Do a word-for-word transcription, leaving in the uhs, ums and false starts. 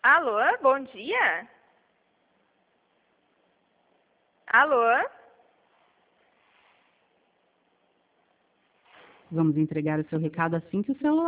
Alô, bom dia. Alô? Vamos entregar o seu recado assim que o celular